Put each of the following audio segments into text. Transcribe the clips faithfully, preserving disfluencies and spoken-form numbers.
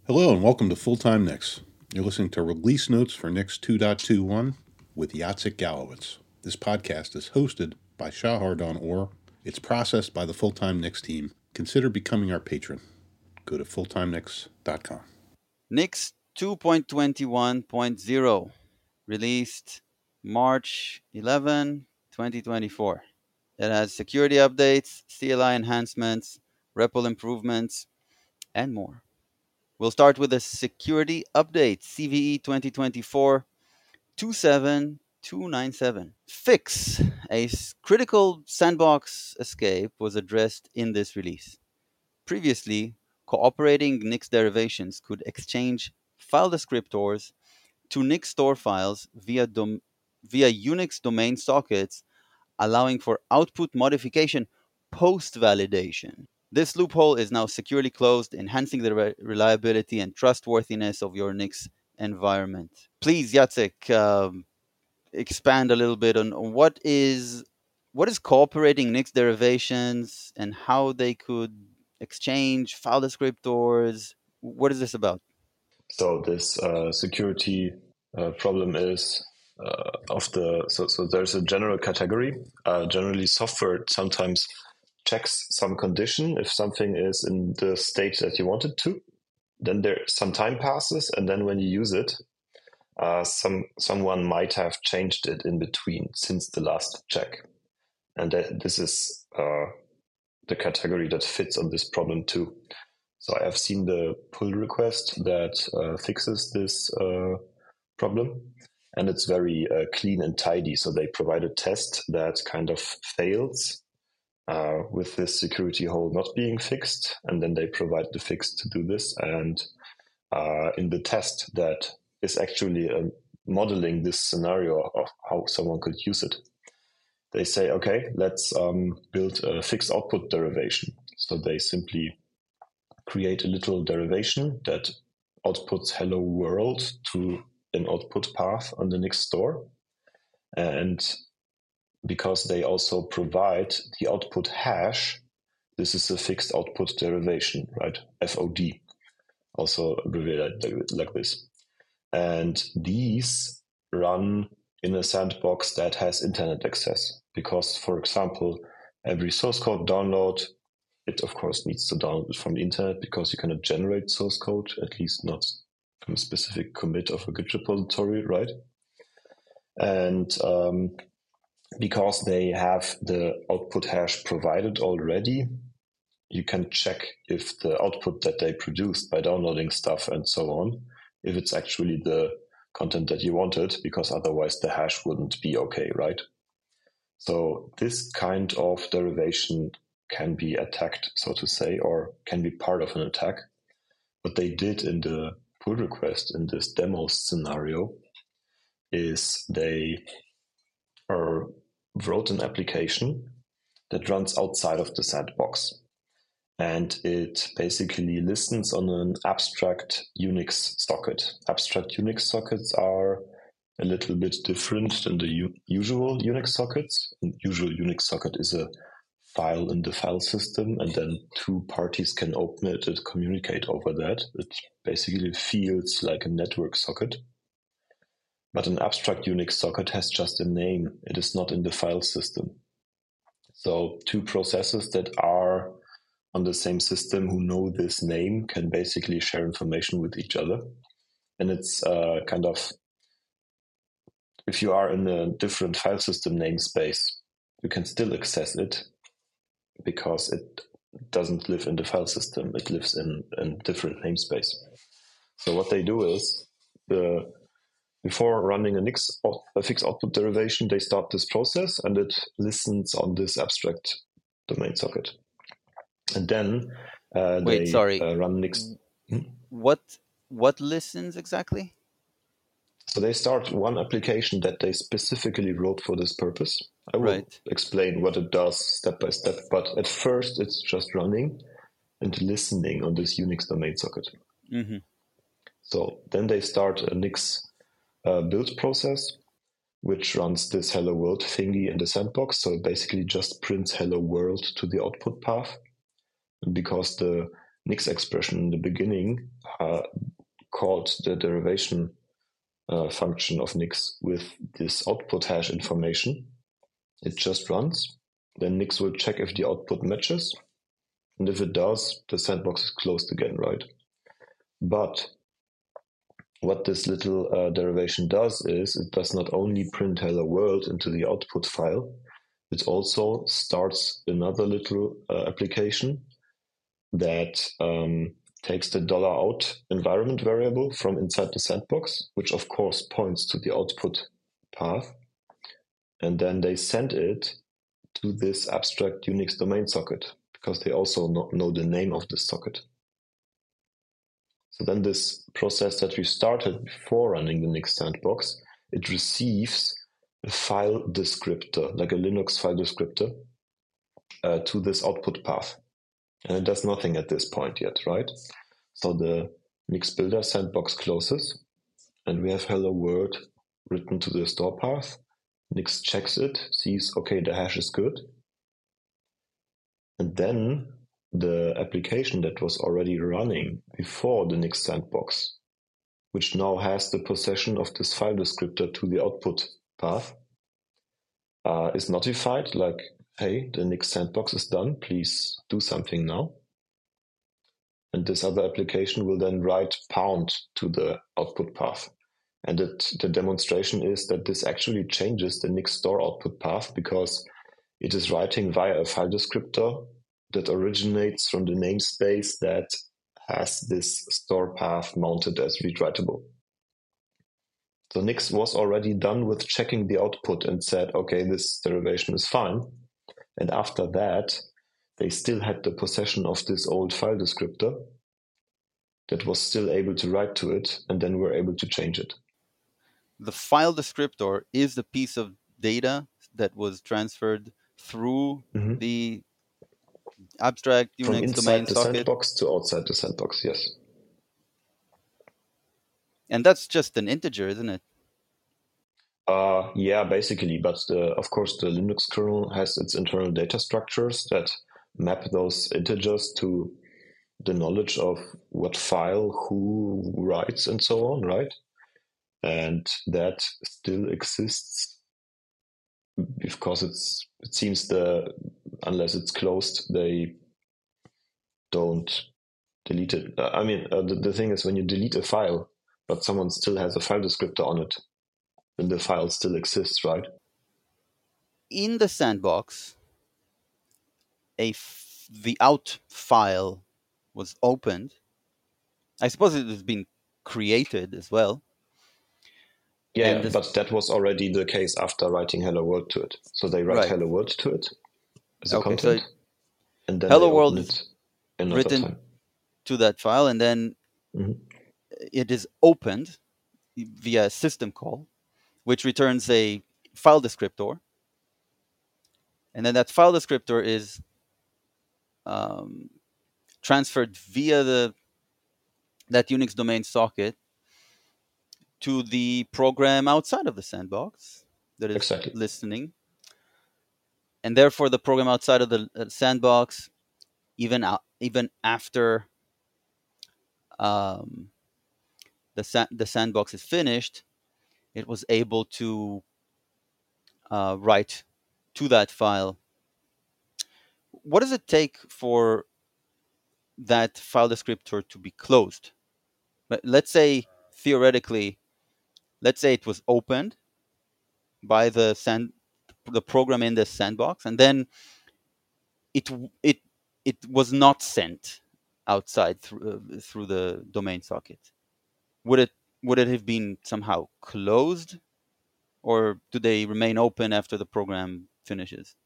Hello and welcome to Full-Time Nix. You're listening to release notes for Nix two point twenty-one with Jacek Galowitz. This podcast is hosted by Shahar Don Orr. It's processed by the Full-Time Nix team. Consider becoming our patron. Go to full time nix dot com. Nix two point twenty-one point zero, released March eleventh, twenty twenty-four. It has security updates, C L I enhancements, R E P L improvements, and more. We'll start with the security update, C V E twenty twenty-four two seven two nine seven. Fix, a critical sandbox escape, was addressed in this release. Previously, cooperating Nix derivations could exchange file descriptors to Nix store files via, dom- via Unix domain sockets, allowing for output modification post-validation. This loophole is now securely closed, enhancing the re- reliability and trustworthiness of your Nix environment. Please, Jacek, um, expand a little bit on what is what is cooperating Nix derivations and how they could exchange file descriptors. What is this about? So this uh, security uh, problem is uh, of the so so there's a general category. Uh, generally, software sometimes checks some condition if something is in the state that you want it to. Then there some time passes, and then when you use it, uh, some someone might have changed it in between since the last check, and that, this is uh, the category that fits on this problem too. So I have seen the pull request that uh, fixes this uh, problem, and it's very uh, clean and tidy. So they provide a test that kind of fails uh, with this security hole not being fixed, and then they provide the fix to do this. And uh, in the test that is actually uh, modeling this scenario of how someone could use it, they say, okay, let's um, build a fixed output derivation. So they simply create a little derivation that outputs hello world to an output path on the Nix store. And because they also provide the output hash, this is a fixed output derivation, right? F O D, also abbreviated like this. And these run in a sandbox that has internet access. Because, for example, every source code download, it of course needs to download it from the internet because you cannot generate source code, at least not from a specific commit of a Git repository, right? And um, because they have the output hash provided already, you can check if the output that they produced by downloading stuff and so on, if it's actually the content that you wanted, because otherwise the hash wouldn't be okay, right? So this kind of derivation can be attacked, so to say, or can be part of an attack. What they did in the pull request in this demo scenario is they are, wrote an application that runs outside of the sandbox. And it basically listens on an abstract Unix socket. Abstract Unix sockets are a little bit different than the u- usual Unix sockets. An usual Unix socket is a file in the file system, and then two parties can open it and communicate over that. It basically feels like a network socket. But an abstract Unix socket has just a name. It is not in the file system. So two processes that are on the same system who know this name can basically share information with each other. And it's uh, kind of, if you are in a different file system namespace, you can still access it because it doesn't live in the file system. It lives in a different namespace. So what they do is, the before running a Nix a fixed output derivation, they start this process and it listens on this abstract domain socket. And then uh, Wait, they sorry. uh, run Nix. Hmm? What what listens exactly? So they start one application that they specifically wrote for this purpose. I will Right. explain what it does step by step, but at first it's just running and listening on this Unix domain socket. Mm-hmm. So then they start a Nix uh, build process, which runs this hello world thingy in the sandbox. So it basically just prints hello world to the output path. And because the Nix expression in the beginning uh, out the derivation uh, function of Nix with this output hash information. It just runs. Then Nix will check if the output matches. And if it does, the sandbox is closed again, right? But what this little uh, derivation does is it does not only print hello world into the output file, it also starts another little uh, application that um, takes the dollar $out environment variable from inside the sandbox, which of course points to the output path. And then they send it to this abstract Unix domain socket, because they also know, know the name of this socket. So then this process that we started before running the Nix sandbox, it receives a file descriptor, like a Linux file descriptor, uh, to this output path. And it does nothing at this point yet, right? So the Nix builder sandbox closes, and we have hello world written to the store path. Nix checks it, sees, okay, the hash is good. And then the application that was already running before the Nix sandbox, which now has the possession of this file descriptor to the output path, uh, is notified like, hey, the Nix sandbox is done, please do something now. And this other application will then write pound to the output path. And it, the demonstration is that this actually changes the Nix store output path because it is writing via a file descriptor that originates from the namespace that has this store path mounted as read-writable. So Nix was already done with checking the output and said, okay, this derivation is fine. And after that, they still had the possession of this old file descriptor that was still able to write to it, and then were able to change it. The file descriptor is the piece of data that was transferred through mm-hmm. the abstract Unix From inside domain the socket. Sandbox to outside the sandbox, yes. And that's just an integer, isn't it? Uh, yeah, basically. But the, of course, the Linux kernel has its internal data structures that map those integers to the knowledge of what file, who writes, and so on, right? And that still exists because it's it seems the unless it's closed, they don't delete it. I mean, uh, the, the thing is, when you delete a file, but someone still has a file descriptor on it, then the file still exists, right? In the sandbox, a f- the out file was opened. I suppose it has been created as well. Yeah, yeah, but that was already the case after writing hello world to it. So they write right. hello world to it as a okay, content, so and then hello they world open is it another written time. to that file, and then mm-hmm. it is opened via a system call, which returns a file descriptor, and then that file descriptor is um, transferred via the that Unix domain socket to the program outside of the sandbox that is exactly. listening. And therefore, the program outside of the sandbox, even out, even after um, the sa- the sandbox is finished, it was able to uh, write to that file. What does it take for that file descriptor to be closed? But let's say theoretically, let's say it was opened by the sand, the program in the sandbox, and then it it it was not sent outside through uh, through the domain socket. Would it would it have been somehow closed, or do they remain open after the program finishes?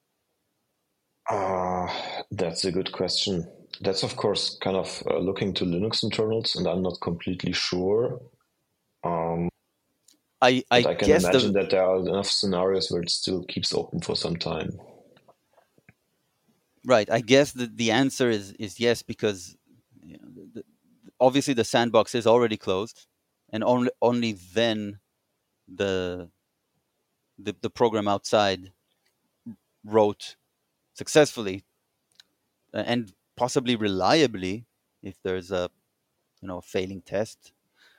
Uh, that's a good question. That's, of course, kind of uh, looking to Linux internals, and I'm not completely sure. Um, I, I, I can guess imagine the, that there are enough scenarios where it still keeps open for some time. Right. I guess the, the answer is, is yes, because you know, the, the, obviously the sandbox is already closed, and only only then the the, the program outside wrote successfully and possibly reliably, if there's a you know a failing test,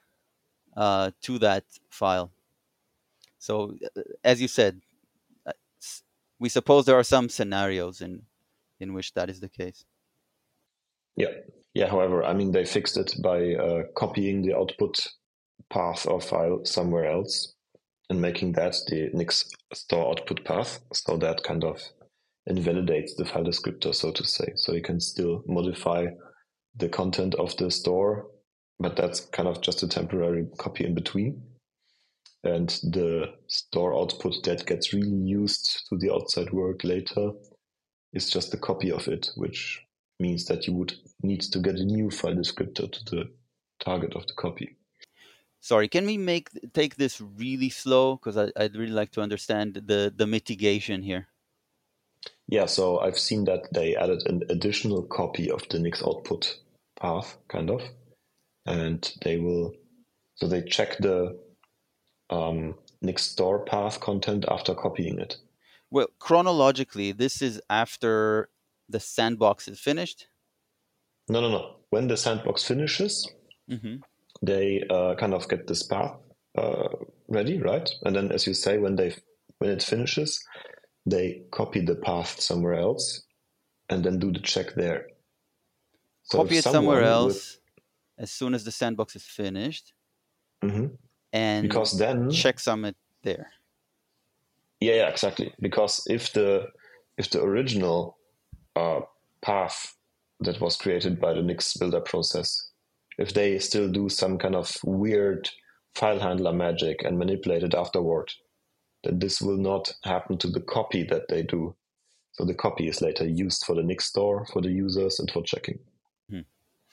uh, to that file. So, uh, as you said, uh, s- we suppose there are some scenarios in in which that is the case. Yeah. Yeah. However, I mean, they fixed it by uh, copying the output path or file somewhere else and making that the Nix store output path. So that kind of invalidates the file descriptor, so to say. So you can still modify the content of the store, but that's kind of just a temporary copy in between. And the store output that gets really used to the outside world later is just a copy of it, which means that you would need to get a new file descriptor to the target of the copy. Sorry, can we make take this really slow? Because I'd really like to understand the, the mitigation here. Yeah, so I've seen that they added an additional copy of the Nix output path, kind of. And they will, so they check the um, Nix store path content after copying it. Well, chronologically, this is after the sandbox is finished? No, no, no. When the sandbox finishes, mm-hmm. they uh, kind of get this path uh, ready, right? And then, as you say, when they when it finishes, they copy the path somewhere else and then do the check there. So copy it somewhere else with... as soon as the sandbox is finished, mm-hmm. and because then check summit there. Yeah, yeah, exactly. Because if the if the original uh, path that was created by the Nix builder process, if they still do some kind of weird file handler magic and manipulate it afterward, then this will not happen to the copy that they do. So the copy is later used for the Nix store, for the users, and for checking. Hmm.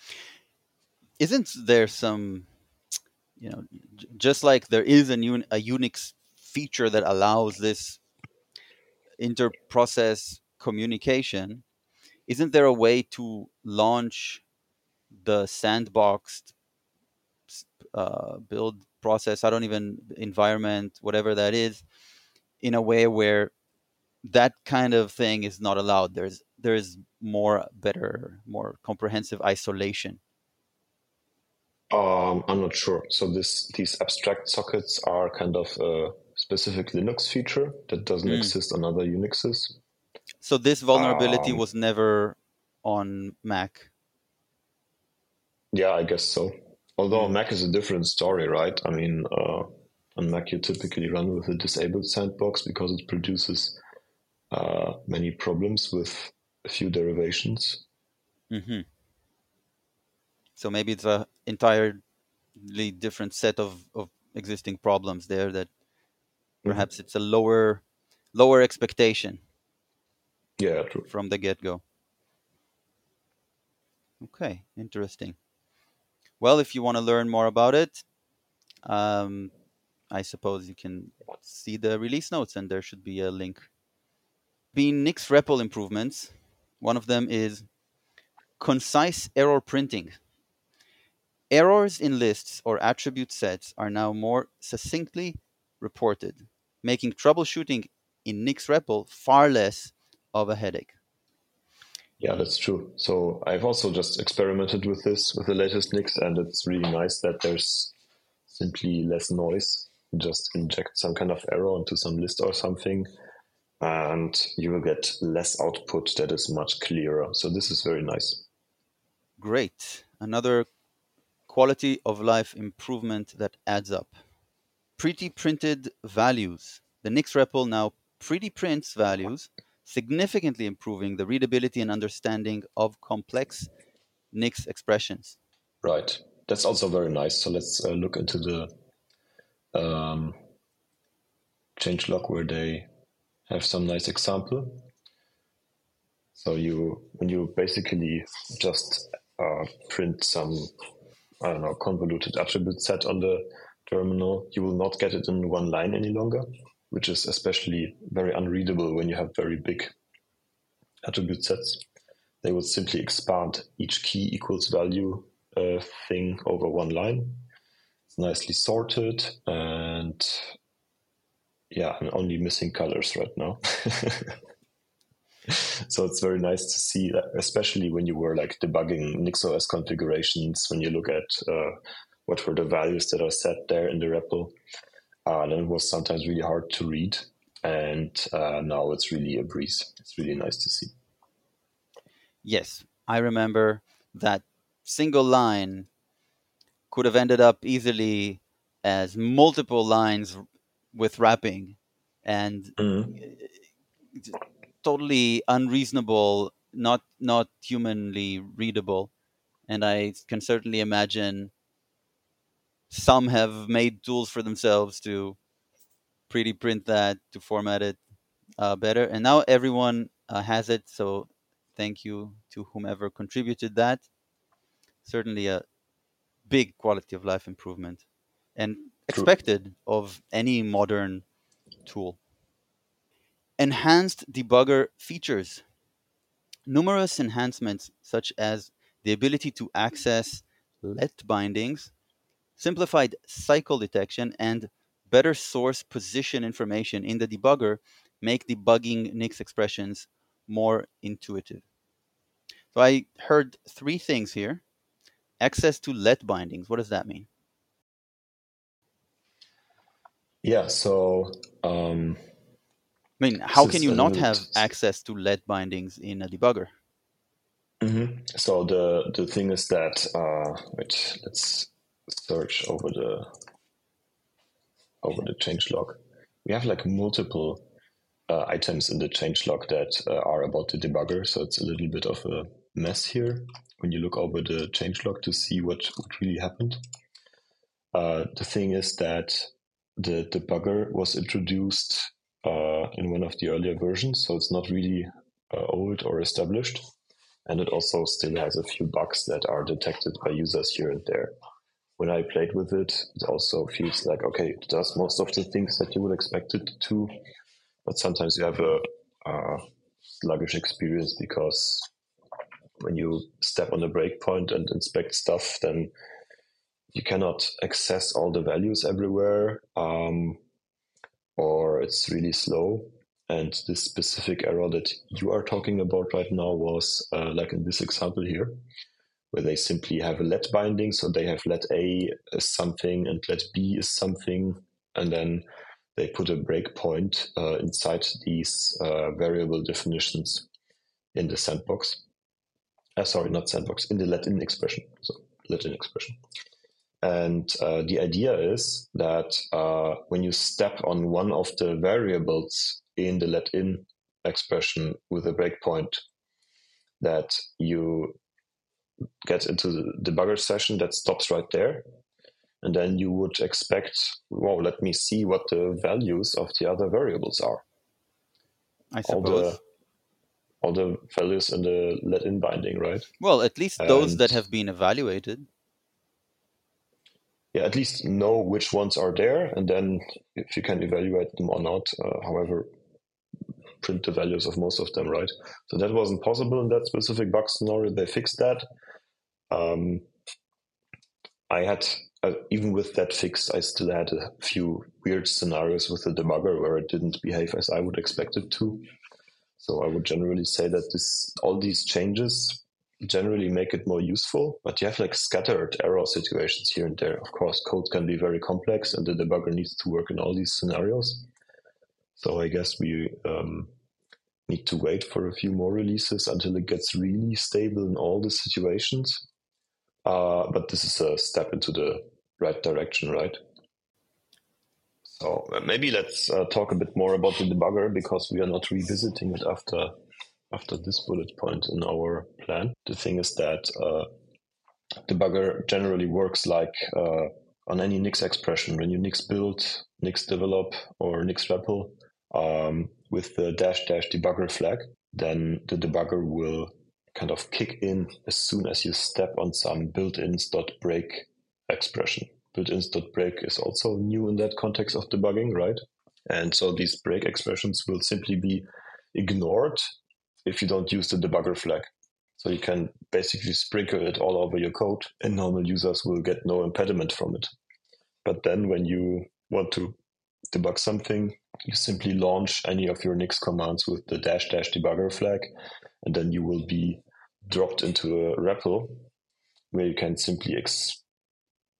Isn't there some, you know, j- just like there is a, un- a Unix feature that allows this inter-process communication, isn't there a way to launch the sandboxed uh, build process, I don't even, environment, whatever that is, in a way where that kind of thing is not allowed? There's there's more better, more comprehensive isolation. Um, I'm not sure. So this these abstract sockets are kind of a specific Linux feature that doesn't mm. exist on other Unixes. So this vulnerability um, was never on Mac? Yeah, I guess so. Although mm. Mac is a different story, right? I mean, uh, on Mac you typically run with a disabled sandbox because it produces uh, many problems with a few derivations. Mm-hmm. So maybe it's an entirely different set of, of existing problems there that perhaps mm-hmm. it's a lower lower expectation. Yeah, true. From the get-go. Okay, interesting. Well, if you want to learn more about it, um, I suppose you can see the release notes, and there should be a link. Being Nix R E P L improvements, one of them is concise error printing. Errors in lists or attribute sets are now more succinctly reported, making troubleshooting in Nix R E P L far less of a headache. Yeah, that's true. So I've also just experimented with this with the latest Nix, and it's really nice that there's simply less noise. You just inject some kind of error into some list or something, and you will get less output that is much clearer. So this is very nice. Great. Another quality of life improvement that adds up. Pretty printed values. The Nix R E P L now pretty prints values, significantly improving the readability and understanding of complex Nix expressions. Right. That's also very nice. So let's uh, look into the um, changelog where they have some nice example. So you, when you basically just uh, print some, I don't know, convoluted attribute set on the terminal, you will not get it in one line any longer, which is especially very unreadable when you have very big attribute sets. They would simply expand each key equals value uh, thing over one line. It's nicely sorted, and yeah, I'm only missing colors right now. So it's very nice to see that, especially when you were like debugging NixOS configurations, when you look at uh, what were the values that are set there in the R E P L. Uh, then it was sometimes really hard to read. And uh, now it's really a breeze. It's really nice to see. Yes, I remember that single line could have ended up easily as multiple lines with wrapping, and Mm-hmm. totally unreasonable, not not humanly readable. And I can certainly imagine some have made tools for themselves to pretty print that, to format it uh, better. And now everyone uh, has it. So thank you to whomever contributed that. Certainly a big quality of life improvement and expected of any modern tool. Enhanced debugger features. Numerous enhancements such as the ability to access let bindings, simplified cycle detection, and better source position information in the debugger make debugging N I X expressions more intuitive. So I heard three things here. Access to let bindings. What does that mean? Yeah, so um, I mean, how can you not have access to let bindings in a debugger? Mm-hmm. So the the thing is that uh, wait, let's search over the over the changelog. We have like multiple uh, items in the changelog that uh, are about the debugger, so it's a little bit of a mess here when you look over the changelog to see what, what really happened. Uh, the thing is that the debugger was introduced uh, in one of the earlier versions, so it's not really uh, old or established. And it also still has a few bugs that are detected by users here and there. When I played with it, it also feels like, okay, it does most of the things that you would expect it to, but sometimes you have a uh, sluggish experience because when you step on the breakpoint and inspect stuff, then you cannot access all the values everywhere, um, or it's really slow. And this specific error that you are talking about right now was uh, like in this example here, where they simply have a let binding. So they have let A is something and let B is something. And then they put a breakpoint uh, inside these uh, variable definitions in the sandbox. Uh, sorry, not sandbox, in the let-in expression. So let-in expression. And uh, the idea is that uh, when you step on one of the variables in the let-in expression with a breakpoint, that you get into the debugger session that stops right there. And then you would expect, well, let me see what the values of the other variables are. I suppose. All the, all the values in the let-in binding, right? Well, at least and those that have been evaluated. Yeah, at least know which ones are there, and then if you can evaluate them or not, uh, however, print the values of most of them, right? So that wasn't possible in that specific bug scenario. They fixed that. Um, I had, uh, even with that fixed, I still had a few weird scenarios with the debugger where it didn't behave as I would expect it to. So I would generally say that this, all these changes generally make it more useful, but you have like scattered error situations here and there. Of course, code can be very complex and the debugger needs to work in all these scenarios. So I guess we um, need to wait for a few more releases until it gets really stable in all the situations. Uh, but this is a step into the right direction, right? So uh, maybe let's uh, talk a bit more about the debugger, because we are not revisiting it after after this bullet point in our plan. The thing is that uh, debugger generally works like uh, on any N I X expression. When you N I X build, N I X develop, or N I X R E P L um, with the dash dash debugger flag, then the debugger will kind of kick in as soon as you step on some built-ins.break expression. Built-ins.break is also new in that context of debugging, right? And so these break expressions will simply be ignored if you don't use the debugger flag. So you can basically sprinkle it all over your code and normal users will get no impediment from it. But then when you want to debug something, you simply launch any of your N I X commands with the dash dash debugger flag, and then you will be dropped into a R E P L where you can simply ex-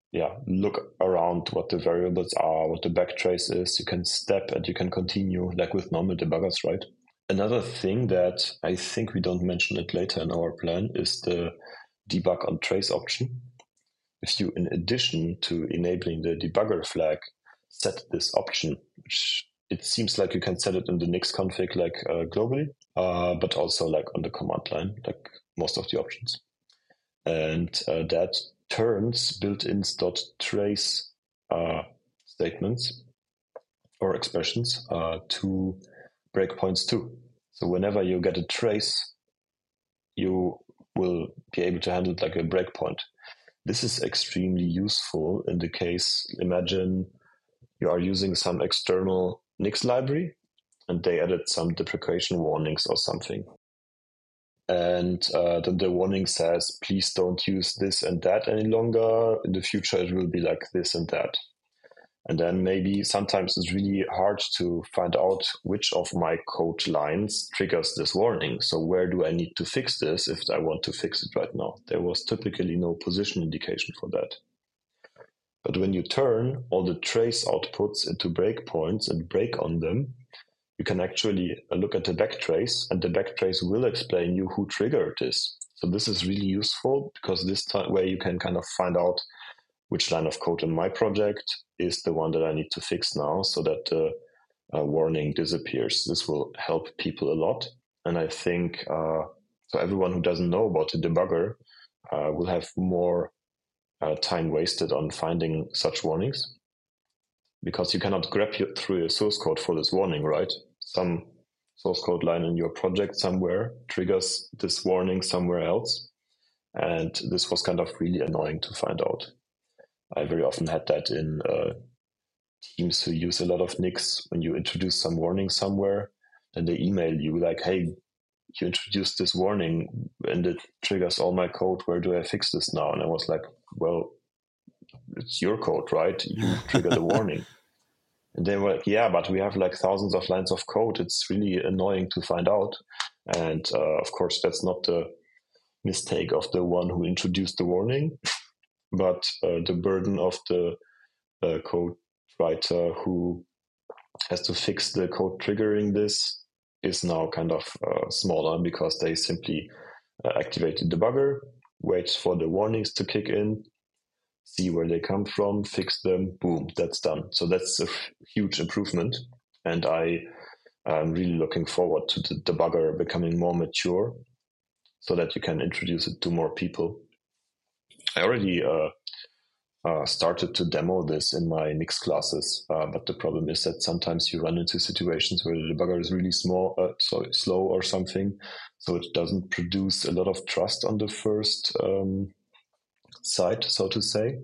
yeah, look around what the variables are, what the backtrace is. You can step and you can continue like with normal debuggers, right? Another thing that I think we don't mention it later in our plan is the debug on trace option. If you, in addition to enabling the debugger flag, set this option, which it seems like you can set it in the Nix config like uh, globally, uh, but also like on the command line, like most of the options. And uh, that turns built-ins.trace uh, statements or expressions uh, to breakpoints too. So whenever you get a trace, you will be able to handle it like a breakpoint. This is extremely useful in the case, imagine you are using some external Nix library and they added some deprecation warnings or something. And uh, then the warning says, please don't use this and that any longer. In the future, it will be like this and that. And then maybe sometimes it's really hard to find out which of my code lines triggers this warning. So where do I need to fix this if I want to fix it right now? There was typically no position indication for that. But when you turn all the trace outputs into breakpoints and break on them, you can actually look at the backtrace, and the backtrace will explain you who triggered this. So this is really useful because this time way you can kind of find out which line of code in my project is the one that I need to fix now so that the uh, warning disappears. This will help people a lot. And I think uh, so everyone who doesn't know about the debugger uh, will have more uh, time wasted on finding such warnings because you cannot grab you through your source code for this warning, right? Some source code line in your project somewhere triggers this warning somewhere else. And this was kind of really annoying to find out. I very often had that in uh, teams who use a lot of Nix. When you introduce some warning somewhere, then they email you like, hey, you introduced this warning and it triggers all my code. Where do I fix this now? And I was like, well, it's your code, right? You trigger the warning. And they were like, yeah, but we have like thousands of lines of code. It's really annoying to find out. And uh, of course, that's not the mistake of the one who introduced the warning, but uh, the burden of the uh, code writer who has to fix the code triggering this is now kind of uh, smaller because they simply uh, activate the debugger, wait for the warnings to kick in, see where they come from, fix them, boom, that's done. So that's a f- huge improvement. And I am really looking forward to the debugger becoming more mature so that you can introduce it to more people. I already uh, uh, started to demo this in my Nix classes, uh, but the problem is that sometimes you run into situations where the debugger is really small, uh, sorry, slow or something, so it doesn't produce a lot of trust on the first um, site, so to say.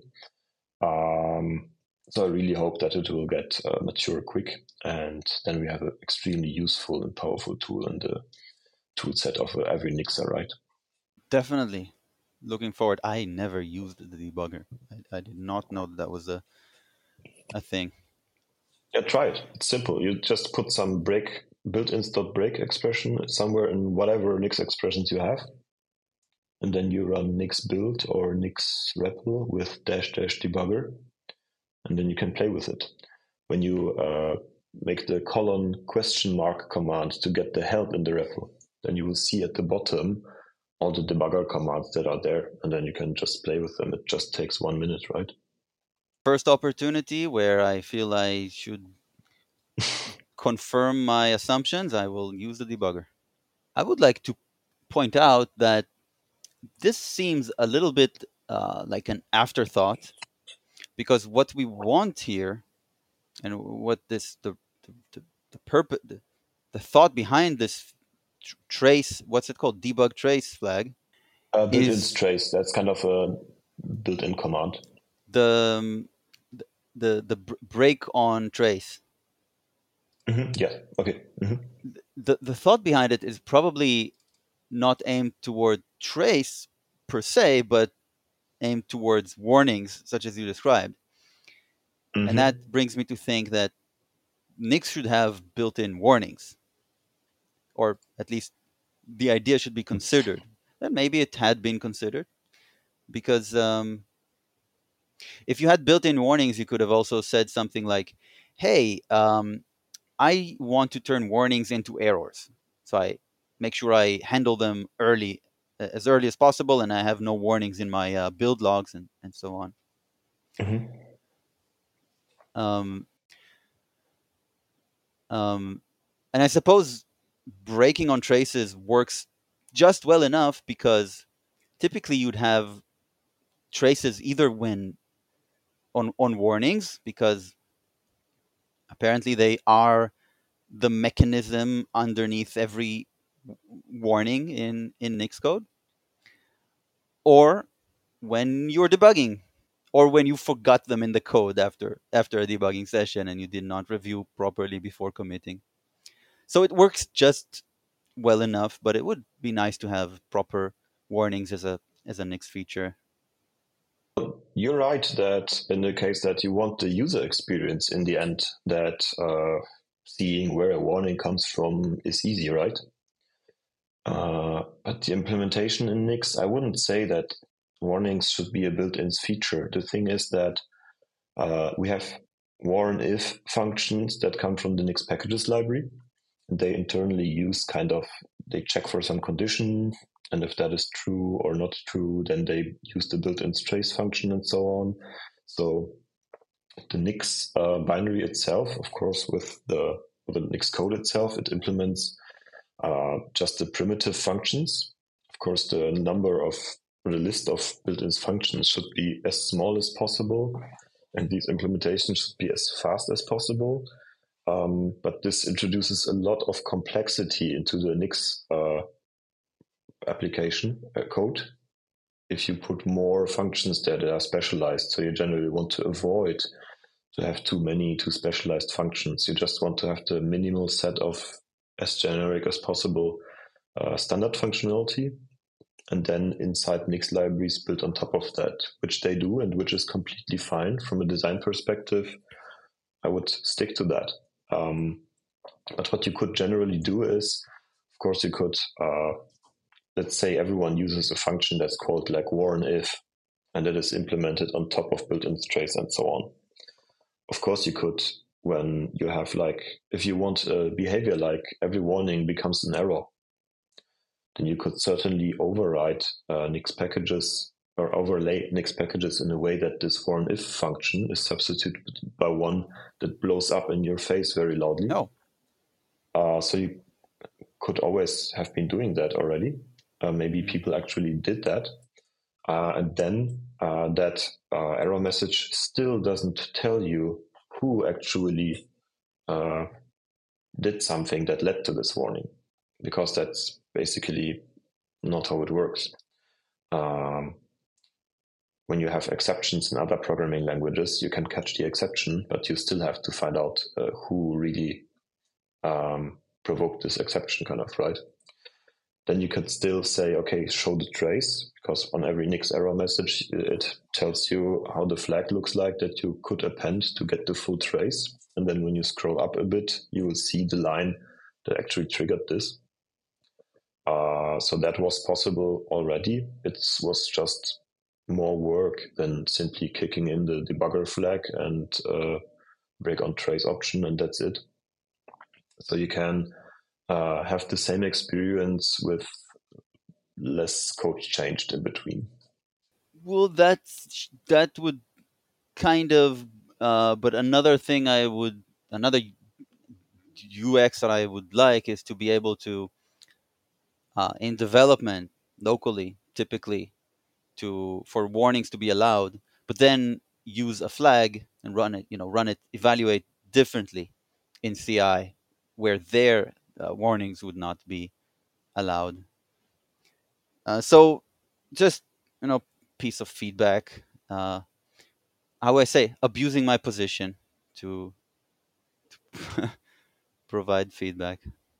Um, so I really hope that it will get uh, mature quick, and then we have an extremely useful and powerful tool in the tool set of every Nixer, right? Definitely. Looking forward. I never used the debugger. I, I did not know that, that was a a thing. Yeah, try it. It's simple. You just put some break built-ins.break expression somewhere in whatever Nix expressions you have, and then you run Nix build or Nix REPL with dash dash debugger, and then you can play with it. When you uh, make the colon question mark command to get the help in the REPL, then you will see at the bottom all the debugger commands that are there, and then you can just play with them. It just takes one minute, right? First opportunity where I feel I should confirm my assumptions, I will use the debugger. I would like to point out that this seems a little bit uh, like an afterthought, because what we want here, and what this the the, the, the purpose, the, the thought behind this tr- trace, what's it called, debug trace flag, Uh, built-in is trace. That's kind of a built-in command. the um, the the, the br- break on trace. Mm-hmm. Yeah. Okay. Mm-hmm. The the thought behind it is probably not aimed toward trace per se, but aimed towards warnings, such as you described. Mm-hmm. And that brings me to think that Nix should have built-in warnings, or at least the idea should be considered. And maybe it had been considered, because um, If you had built-in warnings, you could have also said something like, hey, um, I want to turn warnings into errors. So I make sure I handle them early, as early as possible, and I have no warnings in my uh, build logs and, and so on. Mm-hmm. Um, um, and I suppose breaking on traces works just well enough because typically you'd have traces either when on, on warnings, because apparently they are the mechanism underneath every warning in, in Nix code, or when you're debugging, or when you forgot them in the code after after a debugging session and you did not review properly before committing. So it works just well enough, but it would be nice to have proper warnings as a as a Nix feature. You're right that in the case that you want the user experience in the end, that uh, seeing where a warning comes from is easy, right? Uh, but the implementation in Nix, I wouldn't say that warnings should be a built-in feature. The thing is that uh, we have warn if functions that come from the Nix packages library. And they internally use kind of, they check for some condition, and if that is true or not true, then they use the built-in trace function and so on. So the Nix uh, binary itself, of course, with the, with the Nix code itself, it implements uh, just the primitive functions. Of course, the number of, or the list of built-in functions should be as small as possible, and these implementations should be as fast as possible. Um, but this introduces a lot of complexity into the Nix uh, application uh, code. If you put more functions there that are specialized, so you generally want to avoid to have too many, too specialized functions. You just want to have the minimal set of as generic as possible uh, standard functionality, and then inside Nix libraries built on top of that, which they do and which is completely fine from a design perspective. I would stick to that. Um, but what you could generally do is, of course, you could, uh, let's say everyone uses a function that's called like warn if, and that is implemented on top of built-in trace and so on. Of course, you could, when you have like, if you want a behavior like every warning becomes an error, then you could certainly override uh, Nix packages or overlay Nix packages in a way that this warn if function is substituted by one that blows up in your face very loudly. No. Uh, so you could always have been doing that already. Uh, maybe Mm-hmm. people actually did that. Uh, and then uh, that uh, error message still doesn't tell you who actually uh, did something that led to this warning, because that's basically not how it works. Um, when you have exceptions in other programming languages, you can catch the exception, but you still have to find out uh, who really um, provoked this exception, kind of, right? Then you could still say, okay, show the trace, because on every Nix error message, it tells you how the flag looks like that you could append to get the full trace. And then when you scroll up a bit, you will see the line that actually triggered this. Uh, so that was possible already. It was just more work than simply kicking in the debugger flag and uh, break on trace option, and that's it. So you can uh, have the same experience with less code changed in between. Well, that's that would kind of, uh, but another thing I would, another U X that I would like is to be able to, uh, in development locally, typically, to for warnings to be allowed, but then use a flag and run it, you know, run it, evaluate differently in C I, where their uh, warnings would not be allowed. Uh, so, just you know, piece of feedback. Uh, how do I say, abusing my position to, to provide feedback.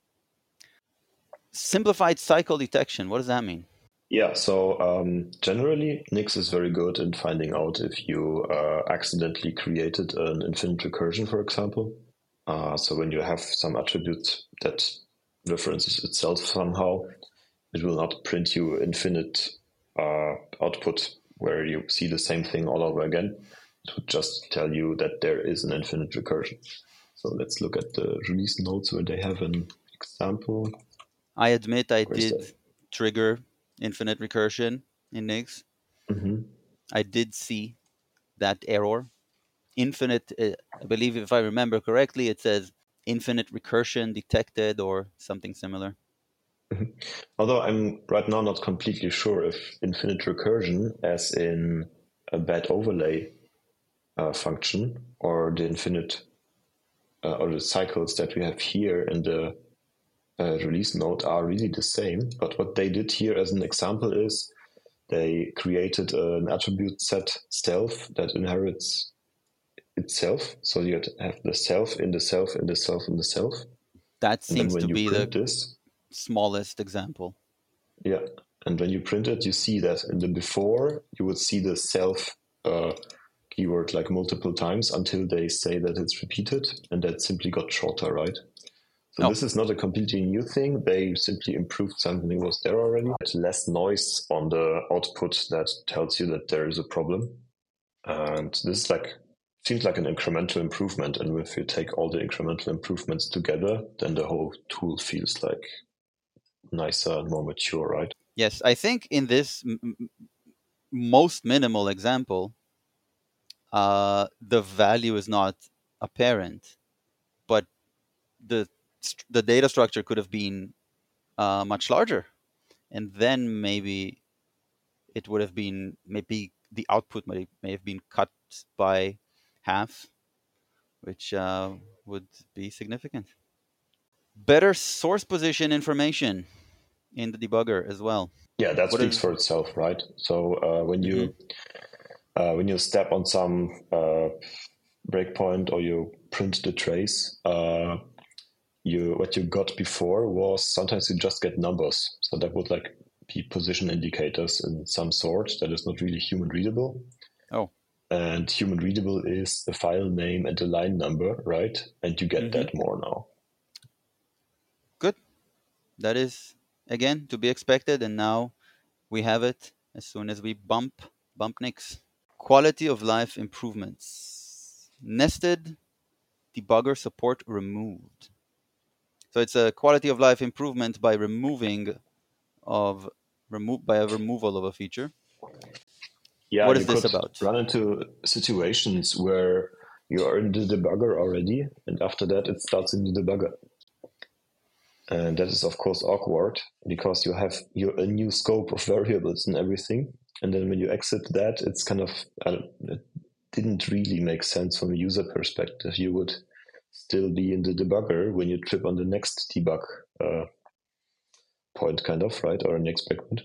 Simplified cycle detection. What does that mean? Yeah, so um, generally, Nix is very good in finding out if you uh, accidentally created an infinite recursion, for example. Uh, so when you have some attribute that references itself somehow, it will not print you infinite uh, output where you see the same thing all over again. It would just tell you that there is an infinite recursion. So let's look at the release notes where they have an example. I admit I Where's did that? trigger infinite recursion in Nix. Mm-hmm. I did see that error. Infinite, uh, I believe if I remember correctly, it says infinite recursion detected or something similar. Mm-hmm. Although I'm right now not completely sure if infinite recursion, as in a bad overlay uh, function, or the infinite uh, or the cycles that we have here in the uh, release node are really the same. But what they did here as an example is they created an attribute set self that inherits itself. So you have the self in the self in the self in the self. That And then seems when to you be print the this, smallest example. yeah, and when you print it, you see that in the before, you would see the self uh, keyword like multiple times until they say that it's repeated, and that simply got shorter, right? So Oh. this is not a completely new thing. They simply improved something that was there already. There's less noise on the output that tells you that there is a problem. And this is like seems like an incremental improvement. And if you take all the incremental improvements together, then the whole tool feels like nicer and more mature, right? Yes, I think in this m- most minimal example, uh, the value is not apparent, but the the data structure could have been uh, much larger, and then maybe it would have been maybe the output may may have been cut by half, which uh, would be significant. Better source position information in the debugger as well. Yeah, that What speaks is, for itself, right? So uh, when Mhm. you uh, when you step on some uh, breakpoint or you print the trace, uh, you what you got before was sometimes you just get numbers. So that would like be position indicators in some sort that is not really human readable. Oh. And human readable is a file name and a line number, right? And you get Mhm. that more now. Good. That is again to be expected, and now we have it as soon as we bump bump Nix. Quality of life improvements. Nested debugger support removed. So it's a quality of life improvement by removing of remove by a removal of a feature. Yeah, What you is this could about? run into situations where you are in the debugger already, and after that it starts in the debugger. And that is, of course, awkward because you have your, a new scope of variables and everything. And then when you exit that, it's kind of, uh, it didn't really make sense from a user perspective. You would still be in the debugger when you trip on the next debug uh, point, kind of, right? Or next breakpoint.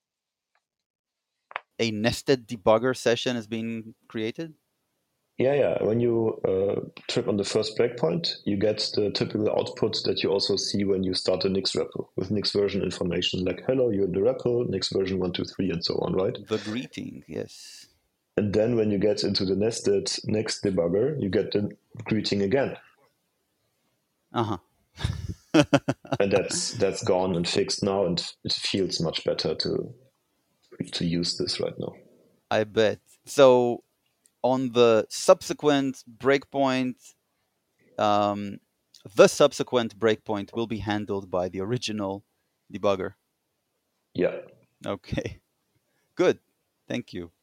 A nested debugger session is being created? Yeah, yeah. When you uh, trip on the first breakpoint, you get the typical output that you also see when you start a Nix repo with Nix version information like, hello, you're in the repo, Nix version one, two, three, and so on, right? The greeting, yes. And then when you get into the nested next debugger, you get the greeting again. Uh-huh. And that's that's gone and fixed now, and it feels much better to to use this right now. I bet. So on the subsequent breakpoint, um, the subsequent breakpoint will be handled by the original debugger. Yeah. Okay. Good. Thank you.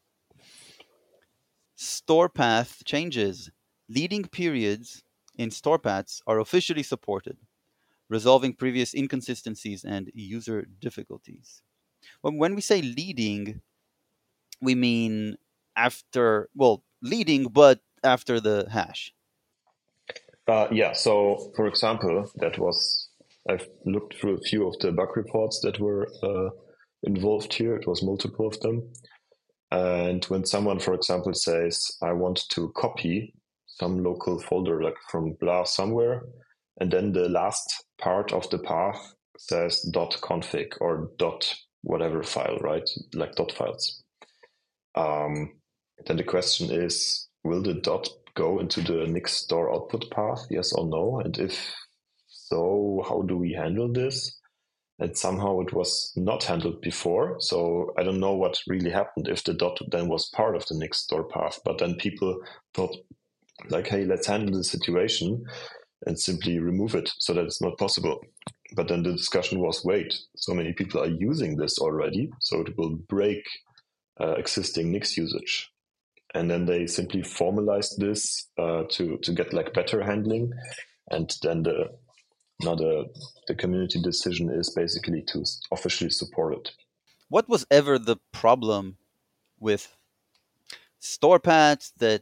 Store path changes. Leading periods in store paths are officially supported, resolving previous inconsistencies and user difficulties. When we say leading, we mean after, well, leading, but after the hash. Uh, yeah. So, for example, that was I've looked through a few of the bug reports that were uh, involved here. It was multiple of them. And when someone, for example, says, I want to copy some local folder, like from blah somewhere, and then the last part of the path says .config or dot whatever file, right? Like dot files. Um, then the question is, will the dot go into the Nix store output path? Yes or no? And if so, how do we handle this? and somehow it was not handled before. So I don't know what really happened if the dot then was part of the Nix store path. But then people thought, like, hey, let's handle the situation and simply remove it so that it's not possible. But then the discussion was, wait, so many people are using this already, so it will break uh, existing Nix usage. And then they simply formalized this uh, to to get like better handling, and then the now the the community decision is basically to officially support it. What was ever the problem with store paths that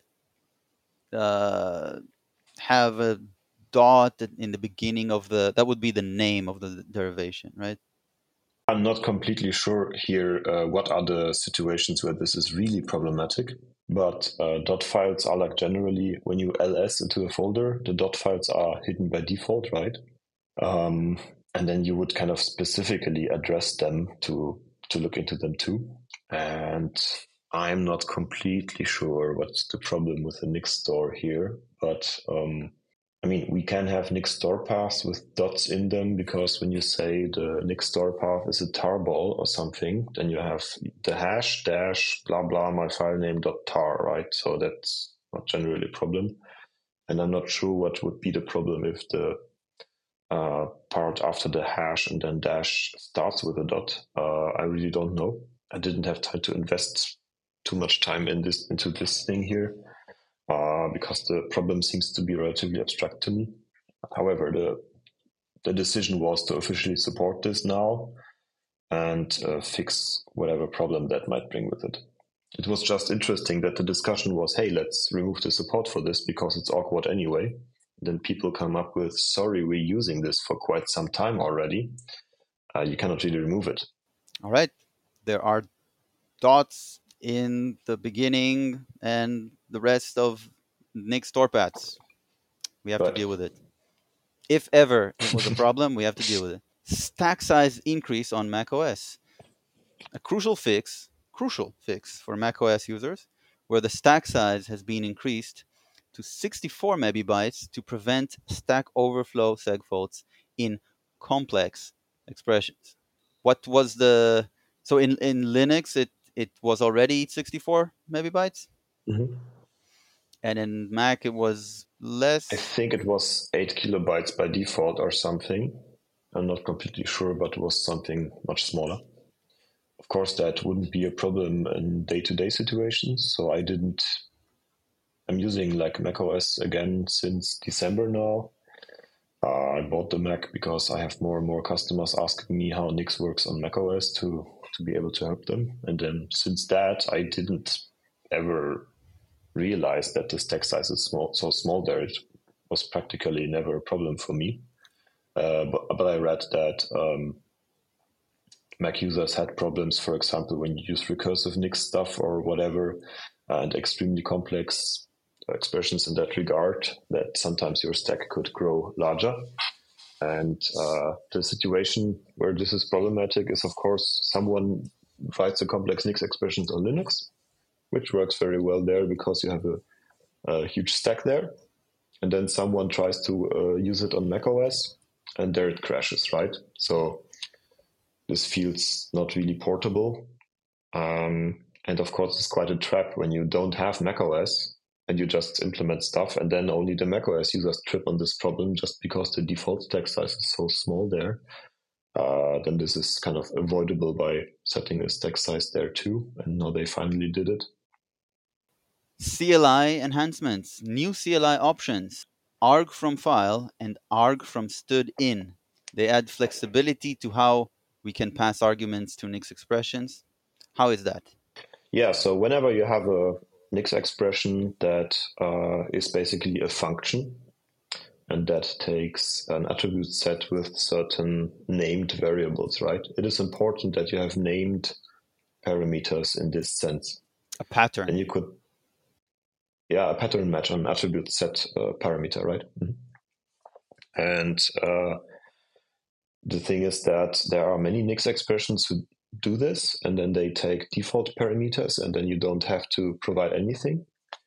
uh, have a dot in the beginning of the, that would be the name of the derivation, right? I'm not completely sure here uh, what are the situations where this is really problematic, but uh, dot files are like generally when you L S into a folder, the dot files are hidden by default, right? Um, and then you would kind of specifically address them to to look into them too. And I'm not completely sure what's the problem with the Nix store here, but um, I mean, we can have Nix store paths with dots in them, because when you say the Nix store path is a tarball or something, then you have the hash dash blah blah my file name dot tar, right? So that's not generally a problem. And I'm not sure what would be the problem if the uh, part after the hash and then dash starts with a dot. Uh, I really don't know. I didn't have time to invest too much time in this into this thing here. Uh, because the problem seems to be relatively abstract to me. However, the the decision was to officially support this now and uh, fix whatever problem that might bring with it. It was just interesting that the discussion was, hey, let's remove the support for this because it's awkward anyway. Then people come up with, sorry, we're using this for quite some time already. Uh, you cannot really remove it. All right. There are dots in the beginning and the rest of Nix store paths. We have Right. to deal with it. If ever it was a problem, we have to deal with it. Stack size increase on macOS. A crucial fix, crucial fix for macOS users, where the stack size has been increased to sixty-four megabytes to prevent stack overflow segfaults in complex expressions. What was the... So in, in Linux, it, it was already sixty-four megabytes? Mm-hmm. And in Mac, it was less? I think it was eight kilobytes by default or something. I'm not completely sure, but it was something much smaller. Of course, that wouldn't be a problem in day-to-day situations. So I didn't... I'm using like macOS again since December now. Uh, I bought the Mac because I have more and more customers asking me how Nix works on macOS to, to be able to help them. And then since that, I didn't ever realize that the stack size is small, so small there. It was practically never a problem for me. Uh, but, but I read that um, Mac users had problems, for example, when you use recursive Nix stuff or whatever, and extremely complex expressions in that regard, that sometimes your stack could grow larger. And uh, the situation where this is problematic is, of course, someone writes a complex Nix expressions on Linux, which works very well there because you have a, a huge stack there. And then someone tries to uh, use it on macOS, and there it crashes, right? So this feels not really portable. Um, and of course, it's quite a trap when you don't have macOS and you just implement stuff, and then only the macOS users trip on this problem just because the default stack size is so small there. Uh, then this is kind of avoidable by setting a stack size there too. And now they finally did it. C L I enhancements, new C L I options, arg from file and arg from stood in. They add flexibility to how we can pass arguments to Nix expressions. How is that? Yeah, so whenever you have a Nix expression that uh, is basically a function, and that takes an attribute set with certain named variables, right? It is important that you have named parameters in this sense. A pattern. And you could, yeah, a pattern match on attribute set uh, parameter, right? Mm-hmm. And uh, the thing is that there are many Nix expressions who do this, and then they take default parameters, and then you don't have to provide anything.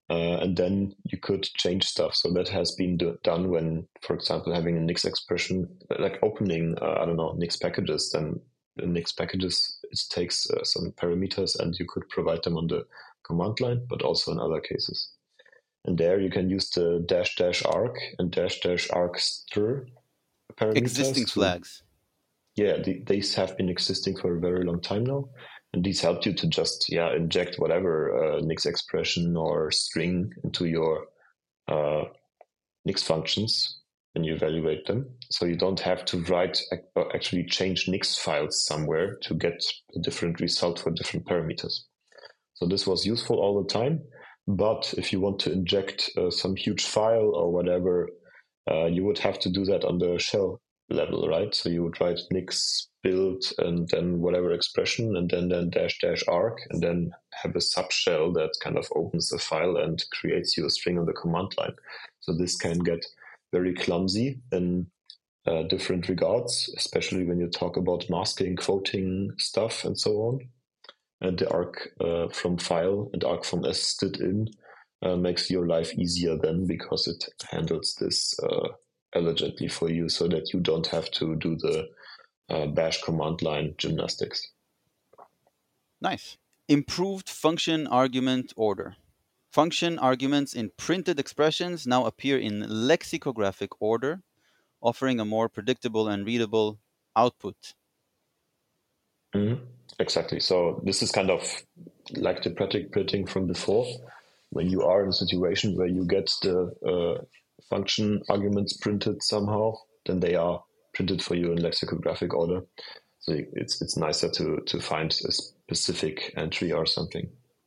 Uh, and then you could change stuff. So that has been do- done when, for example, having a Nix expression, like opening, uh, I don't know, Nix packages, then the Nix packages, it takes uh, some parameters and you could provide them on the command line, but also in other cases. And there you can use the dash dash arc and dash dash arc stir parameters. Existing to, flags. Yeah, the, these have been existing for a very long time now. And these help you to just yeah inject whatever uh, Nix expression or string into your uh, Nix functions when you evaluate them. So you don't have to write or actually change Nix files somewhere to get a different result for different parameters. So this was useful all the time. But if you want to inject uh, some huge file or whatever, uh, you would have to do that on the shell level, right? So you would write Nix build and then whatever expression and then then dash dash arc and then have a subshell that kind of opens the file and creates you a string on the command line. So this can get very clumsy in uh, different regards, especially when you talk about masking, quoting stuff and so on. And the arc uh, from file and arc from std in uh, makes your life easier then because it handles this uh, elegantly for you so that you don't have to do the uh, bash command line gymnastics. Nice. Improved function argument order. Function arguments in printed expressions now appear in lexicographic order, offering a more predictable and readable output. Mm-hmm. Exactly. So this is kind of like the practice printing from before. When you are in a situation where you get the uh, function arguments printed somehow, then they are printed for you in lexicographic order. So it's it's nicer to to find a specific entry or something.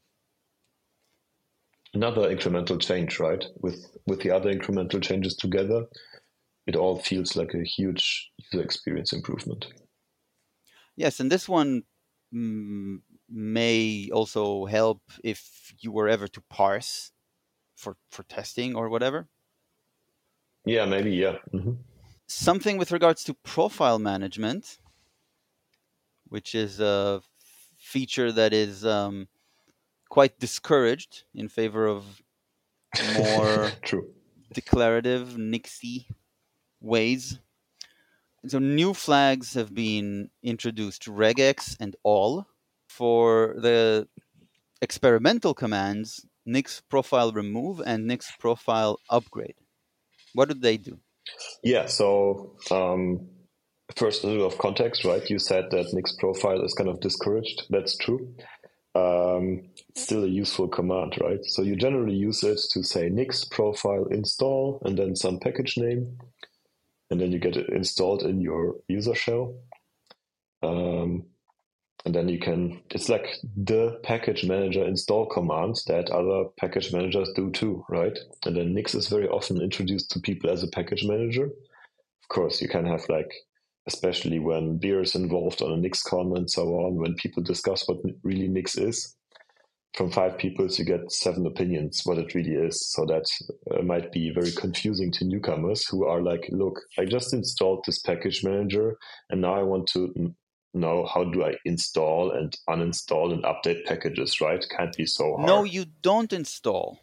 Another incremental change, right? With with the other incremental changes together, it all feels like a huge user experience improvement. Yes, and this one mm, may also help if you were ever to parse for, for testing or whatever. Yeah, maybe, yeah. Mm-hmm. Something with regards to profile management, which is a feature that is um, quite discouraged in favor of more True. declarative, Nixy ways. So new flags have been introduced, regex and all. For the experimental commands, Nix profile remove and Nix profile upgrade. What do they do? Yeah, so um, first a little of context, right? You said that Nix profile is kind of discouraged. That's true. Um, it's still a useful command, right? So you generally use it to say Nix profile install and then some package name, and then you get it installed in your user shell. Um, and then you can, it's like the package manager install command that other package managers do too, right? And then Nix is very often introduced to people as a package manager. Of course, you can have like, especially when beer is involved on a NixCon and so on, when people discuss what really Nix is, from five people you get seven opinions what it really is. So that uh, might be very confusing to newcomers who are like, look, I just installed this package manager and now I want to know how do I install and uninstall and update packages, right? Can't be so hard. No, you don't install.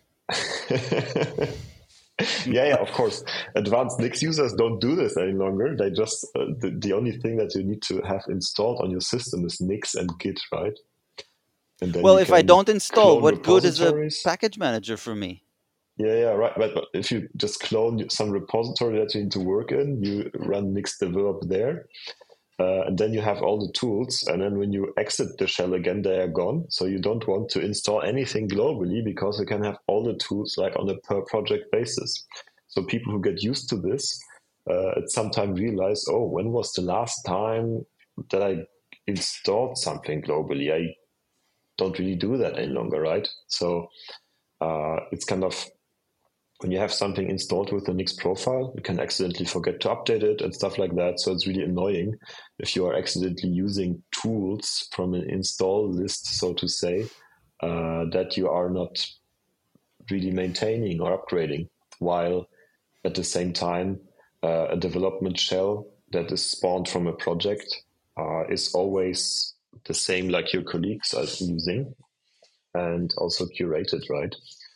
yeah, yeah, of course. Advanced Nix users don't do this any longer. They just, uh, the, the only thing that you need to have installed on your system is Nix and Git, right? And then well, if I don't install, what good is a package manager for me? Yeah, yeah, right. But, but if you just clone some repository that you need to work in, you run Nix develop there. Uh, and then you have all the tools. And then when you exit the shell again, they are gone. So you don't want to install anything globally because you can have all the tools like on a per project basis. So people who get used to this uh, at some time realize, oh, when was the last time that I installed something globally? I don't really do that any longer, right? So uh, it's kind of, when you have something installed with the Nix profile, you can accidentally forget to update it and stuff like that. So it's really annoying if you are accidentally using tools from an install list, so to say, uh, that you are not really maintaining or upgrading, while at the same time, uh, a development shell that is spawned from a project uh, is always the same like your colleagues are using and also curated, right?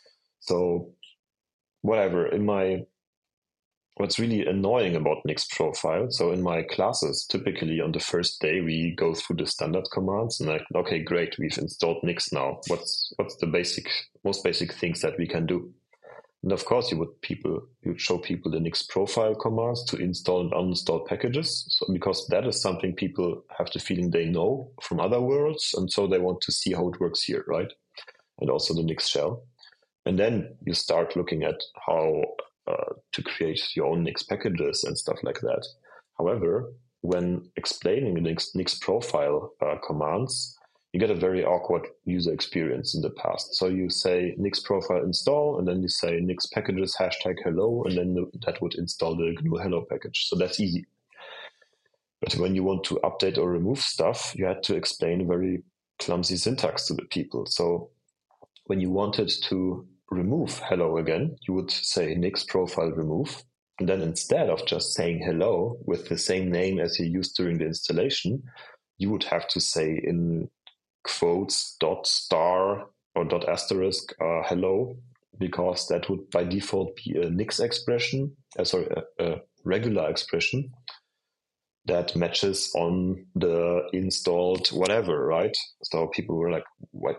So whatever, in my, what's really annoying about Nix profile, so in my classes, typically on the first day, we go through the standard commands and like, okay, great, we've installed Nix now. What's what's the basic, most basic things that we can do? And of course, you would people you would show people the Nix profile commands to install and uninstall packages, so because that is something people have the feeling they know from other worlds, and so they want to see how it works here, right? And also the Nix shell. And then you start looking at how uh, to create your own Nix packages and stuff like that. However, when explaining the Nix, Nix profile uh, commands, you get a very awkward user experience in the past. So you say Nix profile install, and then you say Nix packages hashtag hello, and then the, that would install the G N U hello package. So that's easy. But when you want to update or remove stuff, you had to explain very clumsy syntax to the people. So when you wanted to remove hello again, you would say Nix profile remove. And then instead of just saying hello with the same name as you used during the installation, you would have to say in quotes dot star or dot asterisk uh, hello, because that would by default be a Nix expression, uh, sorry, a, a regular expression that matches on the installed whatever, right? So people were like, what?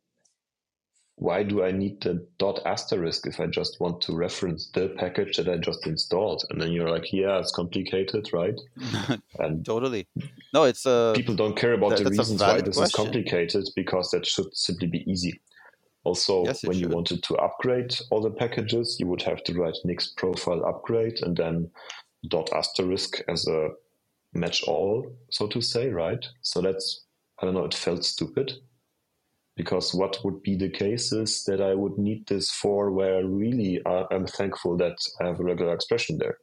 Why do I need the dot asterisk if I just want to reference the package that I just installed? And then you're like, yeah, it's complicated, right? And totally. No, it's uh, people don't care about that, the reasons why this question. is complicated, because that should simply be easy. Also, yes, when should. you wanted to upgrade all the packages, you would have to write Nix profile upgrade and then dot asterisk as a match all, so to say, right? So that's, I don't know, it felt stupid. Because what would be the cases that I would need this for where really uh, I'm thankful that I have a regular expression there.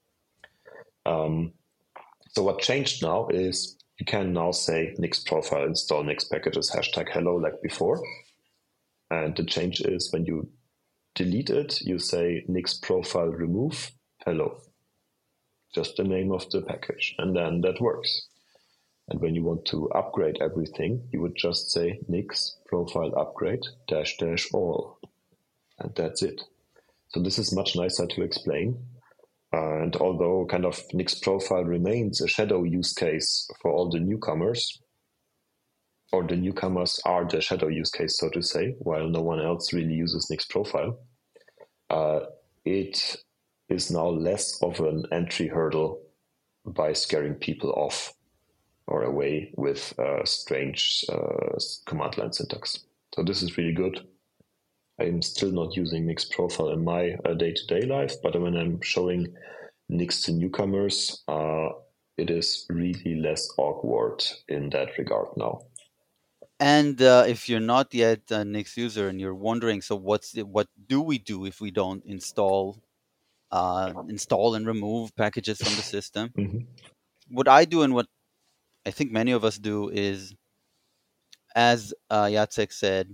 Um, so what changed now is you can now say Nix profile install Nix packages hashtag hello like before. And the change is when you delete it, you say Nix profile remove hello. Just the name of the package. And then that works. And when you want to upgrade everything, you would just say Nix profile upgrade dash dash all. And that's it. So this is much nicer to explain. Uh, and although kind of Nix profile remains a shadow use case for all the newcomers, or the newcomers are the shadow use case, so to say, while no one else really uses Nix profile, uh, it is now less of an entry hurdle by scaring people off or away with uh, strange uh, command line syntax. So this is really good. I'm still not using Nix profile in my uh, day-to-day life, but when I'm showing Nix to newcomers, uh, it is really less awkward in that regard now. And uh, if you're not yet a Nix user and you're wondering, so what's the, what do we do if we don't install uh, install and remove packages from the system? Mm-hmm. What I do and what I think many of us do is, as uh, Jacek said,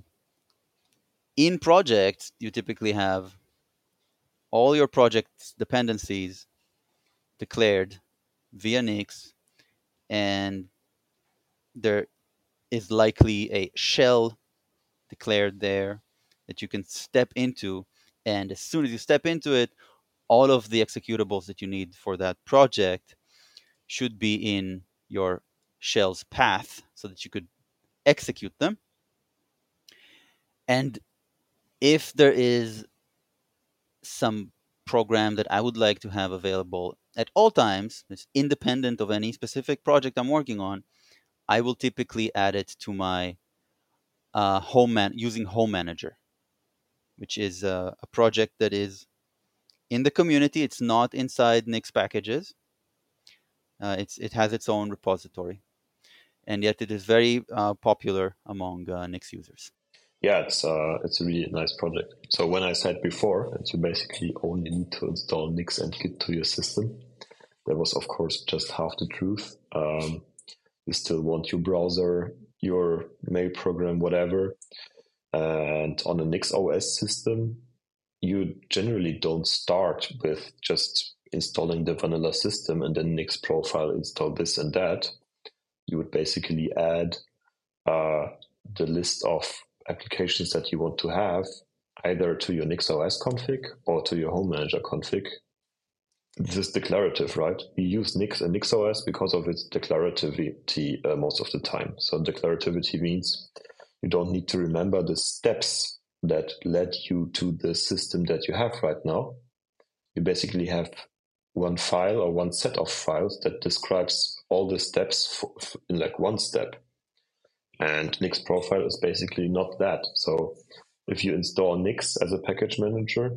in projects, you typically have all your project dependencies declared via Nix, and there is likely a shell declared there that you can step into. And as soon as you step into it, all of the executables that you need for that project should be in your shell's path so that you could execute them. And if there is some program that I would like to have available at all times, that's independent of any specific project I'm working on, I will typically add it to my uh, home man using Home Manager, which is a, a project that is in the community. It's not inside Nix packages. Uh, it's it has its own repository, and yet it is very uh, popular among uh, Nix users. Yeah, it's uh, it's a really nice project. So when I said before that you basically only need to install Nix and Git to your system, that was of course just half the truth. Um, you still want your browser, your mail program, whatever. And on a Nix O S system, you generally don't start with just installing the vanilla system and then Nix profile install this and that. You would basically add uh, the list of applications that you want to have, either to your NixOS config or to your home manager config. This is declarative, right? We use Nix and NixOS because of its declarativity uh, most of the time. So declarativity means you don't need to remember the steps that led you to the system that you have right now. You basically have one file or one set of files that describes all the steps for, in like one step. And Nix Profile is basically not that. So if you install Nix as a package manager,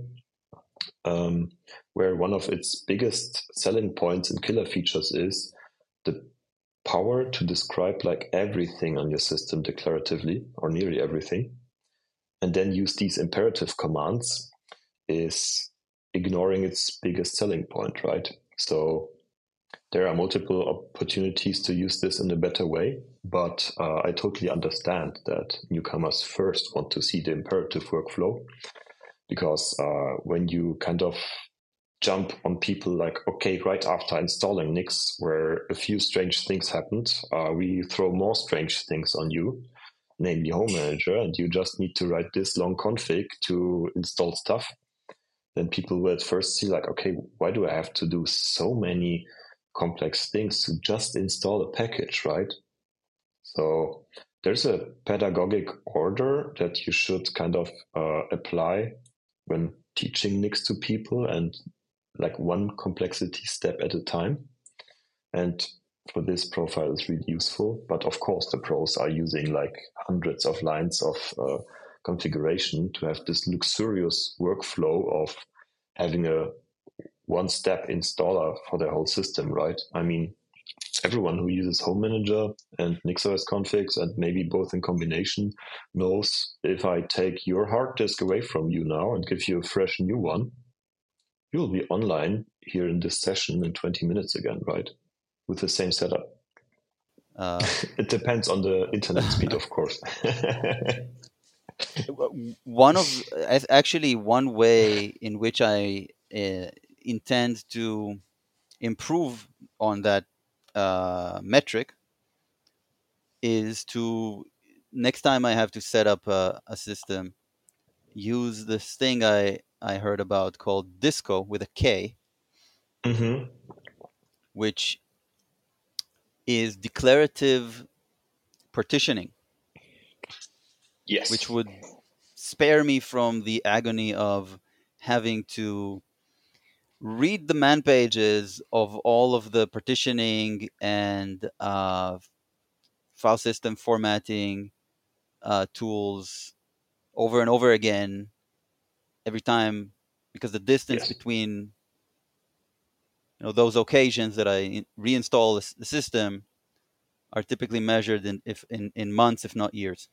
um, where one of its biggest selling points and killer features is the power to describe like everything on your system declaratively, or nearly everything, and then use these imperative commands, is ignoring its biggest selling point, right? So there are multiple opportunities to use this in a better way, but uh, I totally understand that newcomers first want to see the imperative workflow, because uh, when you kind of jump on people like, okay, right after installing Nix, where a few strange things happened, uh, we throw more strange things on you, namely Home Manager, and you just need to write this long config to install stuff, then people will at first see like, okay, why do I have to do so many complex things to just install a package, right? So there's a pedagogic order that you should kind of uh, apply when teaching Nix to people, and like one complexity step at a time. And for this, Profile is really useful. But of course, the pros are using like hundreds of lines of uh, configuration to have this luxurious workflow of having a one-step installer for their whole system, right? I mean, everyone who uses Home Manager and NixOS configs, and maybe both in combination, knows if I take your hard disk away from you now and give you a fresh new one, you will be online here in this session in twenty minutes again, right? With the same setup. Uh, it depends on the internet speed, of course. One of actually one way in which I uh, intend to improve on that uh, metric is to, next time I have to set up a, a system, use this thing I, I heard about called Disco with a K, mm-hmm. which is declarative partitioning. Yes. Which would spare me from the agony of having to read the man pages of all of the partitioning and uh, file system formatting uh, tools over and over again every time, because the distance yes. between you know those occasions that I reinstall the system are typically measured in if in, in months, if not years.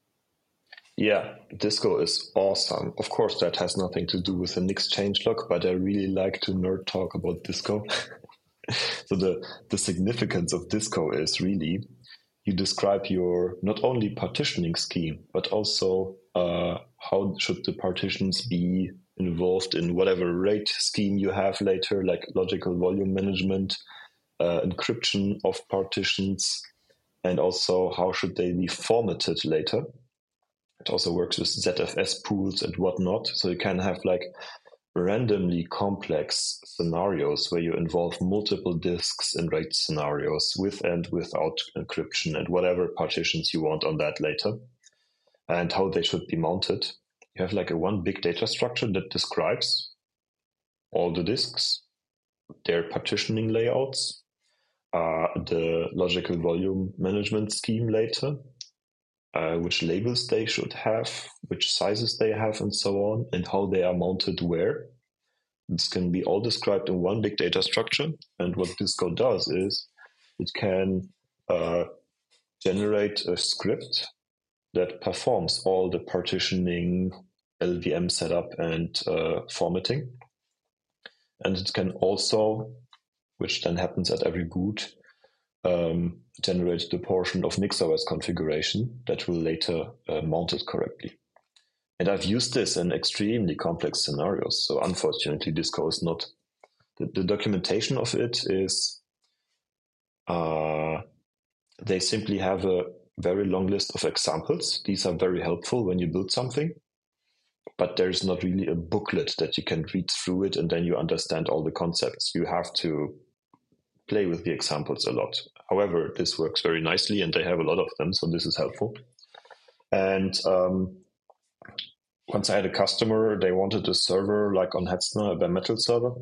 Yeah, Disco is awesome. Of course, that has nothing to do with the Nix changelog, but I really like to nerd talk about Disco. So the, the significance of Disco is really you describe your not only partitioning scheme, but also uh, how should the partitions be involved in whatever RAID scheme you have later, like logical volume management, uh, encryption of partitions, and also how should they be formatted later. It also works with Z F S pools and whatnot. So you can have like randomly complex scenarios where you involve multiple disks in RAID scenarios with and without encryption and whatever partitions you want on that later, and how they should be mounted. You have like a one big data structure that describes all the disks, their partitioning layouts, uh, the logical volume management scheme later, Uh, which labels they should have, which sizes they have, and so on, and how they are mounted where. This can be all described in one big data structure. And what Disco does is it can uh, generate a script that performs all the partitioning, L V M setup, and uh, formatting. And it can also, which then happens at every boot, Um, generate the portion of NixOS configuration that will later uh, mount it correctly. And I've used this in extremely complex scenarios. So unfortunately, Disco is not, the, the documentation of it is, uh, they simply have a very long list of examples. These are very helpful when you build something. but there's not really a booklet that you can read through it and then you understand all the concepts. You have to play with the examples a lot. However, this works very nicely and they have a lot of them, so this is helpful. And um, once I had a customer, they wanted a server like on Hetzner, a bare metal server.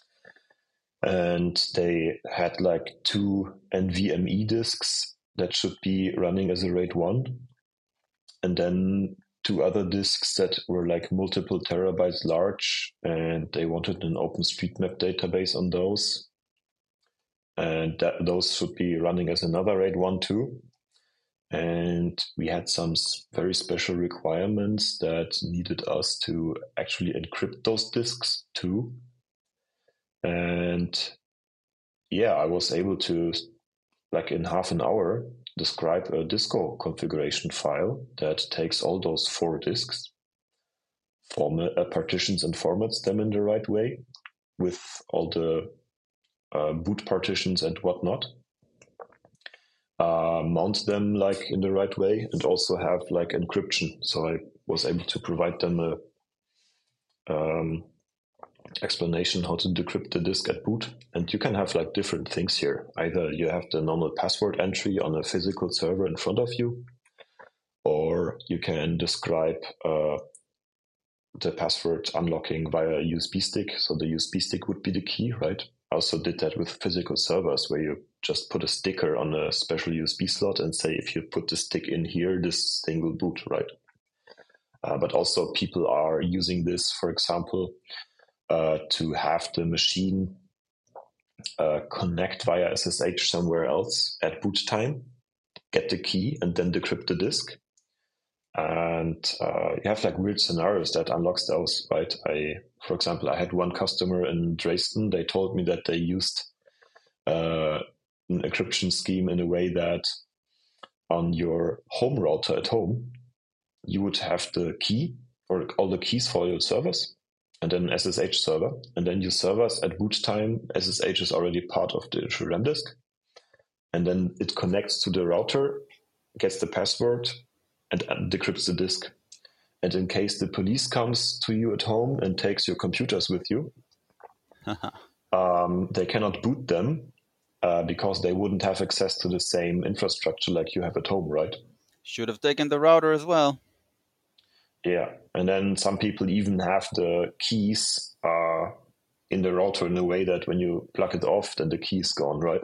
And they had like two NVMe disks that should be running as a RAID one. And then two other disks that were like multiple terabytes large, and they wanted an OpenStreetMap database on those. And that, those should be running as another RAID one too. And we had some very special requirements that needed us to actually encrypt those disks too. And yeah, I was able to, like in half an hour, describe a Disco configuration file that takes all those four disks, format, uh, partitions and formats them in the right way with all the uh, boot partitions and whatnot. Uh, mount them like in the right way and also have like encryption. So I was able to provide them a um, explanation how to decrypt the disk at boot. And you can have like different things here. Either you have the normal password entry on a physical server in front of you, or you can describe uh, the password unlocking via a U S B stick. So the U S B stick would be the key, right? I also did that with physical servers where you just put a sticker on a special U S B slot and say, if you put the stick in here, this thing will boot, right? Uh, but also people are using this, for example, uh, to have the machine uh, connect via S S H somewhere else at boot time, get the key, and then decrypt the disk. And uh, you have like weird scenarios that unlocks those, right? I, for example, I had one customer in Dresden. They told me that they used uh, an encryption scheme in a way that on your home router at home, you would have the key or all the keys for your servers and then an S S H server. And then your servers at boot time, S S H is already part of the RAM disk. And then it connects to the router, gets the password, and decrypts the disk. And in case the police comes to you at home and takes your computers with you, um, they cannot boot them uh, because they wouldn't have access to the same infrastructure like you have at home, right? Should have taken the router as well. Yeah, and then some people even have the keys uh, in the router in a way that when you plug it off, then the key is gone, right?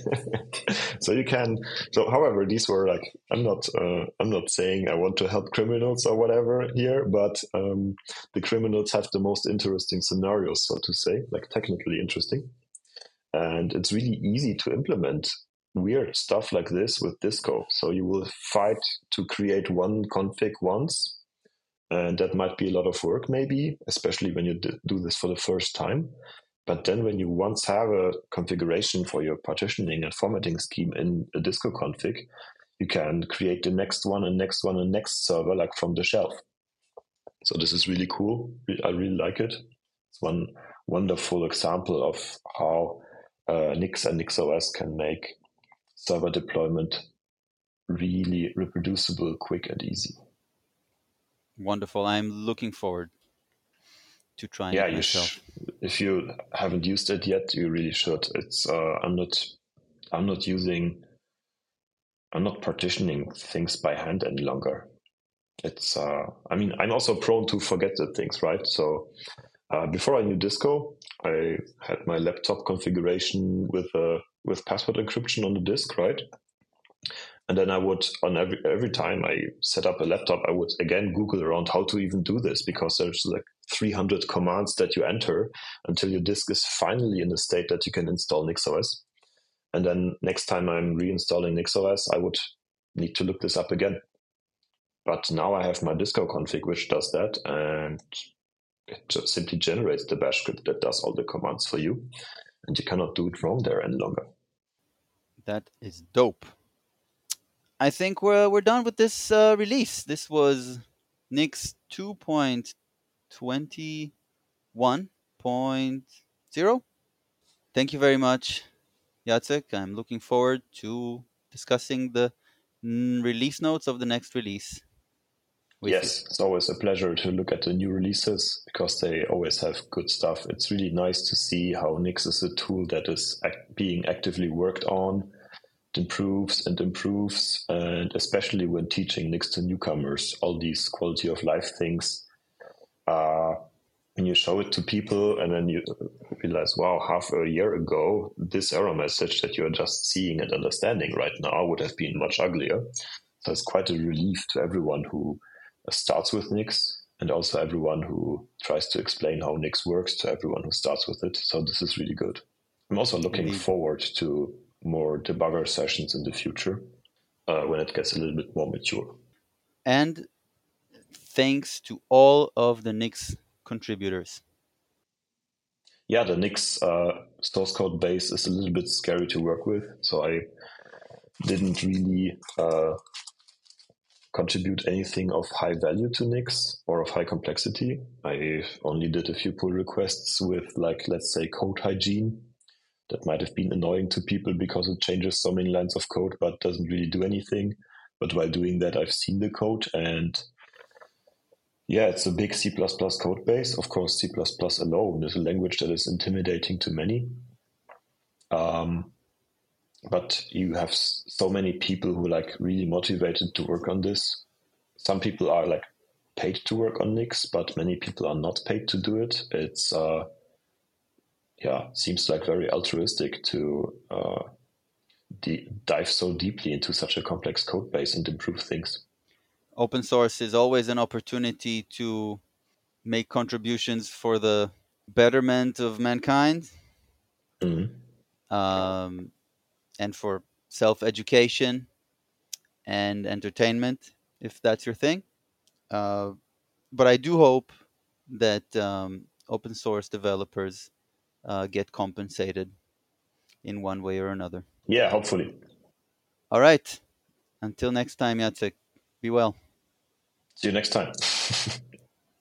So you can. So, however, these were like I'm not. Uh, I'm not saying I want to help criminals or whatever here, but um, the criminals have the most interesting scenarios, so to say, like technically interesting, and it's really easy to implement weird stuff like this with Disco. So you will fight to create one config once. And that might be a lot of work, maybe, especially when you do this for the first time. But then when you once have a configuration for your partitioning and formatting scheme in a Disco config, you can create the next one and next one and next server like from the shelf. So this is really cool. I really like it. It's one wonderful example of how uh, Nix and NixOS can make server deployment really reproducible, quick, and easy. Wonderful. I'm looking forward to trying yeah, it you myself. sh- if you haven't used it yet, you really should. It's uh, I'm not I'm not using I'm not partitioning things by hand any longer. It's uh, I mean I'm also prone to forget the things, right? So uh, before I knew Disco, I had my laptop configuration with uh, with password encryption on the disk, right? And then I would, on every every time I set up a laptop, I would again Google around how to even do this because there's like three hundred commands that you enter until your disk is finally in a state that you can install NixOS. And then next time I'm reinstalling NixOS, I would need to look this up again. But now I have my Disco config, which does that, and it just simply generates the bash script that does all the commands for you, and you cannot do it wrong there any longer. That is dope. I think we're we're done with this uh, release. This was Nix two point twenty-one point zero. Thank you very much, Jacek. I'm looking forward to discussing the mm, release notes of the next release. Yes, it's always a pleasure to look at the new releases because they always have good stuff. It's really nice to see how Nix is a tool that is act- being actively worked on, it improves and improves, and especially when teaching Nix to newcomers, all these quality of life things. Uh, when you show it to people and then you realize, wow, half a year ago, this error message that you're just seeing and understanding right now would have been much uglier. So it's quite a relief to everyone who starts with Nix and also everyone who tries to explain how Nix works to everyone who starts with it. So this is really good. I'm also looking Indeed. forward to more debugger sessions in the future uh, when it gets a little bit more mature. And thanks to all of the Nix contributors. Yeah, the Nix uh, source code base is a little bit scary to work with. So I didn't really uh, contribute anything of high value to Nix or of high complexity. I only did a few pull requests with, like, let's say, code hygiene. That might have been annoying to people because it changes so many lines of code but doesn't really do anything. But while doing that, I've seen the code, and yeah, it's a big C plus plus code base. Of course, C plus plus alone is a language that is intimidating to many. Um, but you have so many people who are like really motivated to work on this. Some people are like paid to work on Nix, but many people are not paid to do it. It's uh, yeah, seems like very altruistic to uh, de- dive so deeply into such a complex code base and improve things. Open source is always an opportunity to make contributions for the betterment of mankind, Mm-hmm. um, and for self-education and entertainment, if that's your thing. Uh, but I do hope that um, open source developers uh, get compensated in one way or another. Yeah, hopefully. All right. Until next time, Jacek. Be well. See you next time.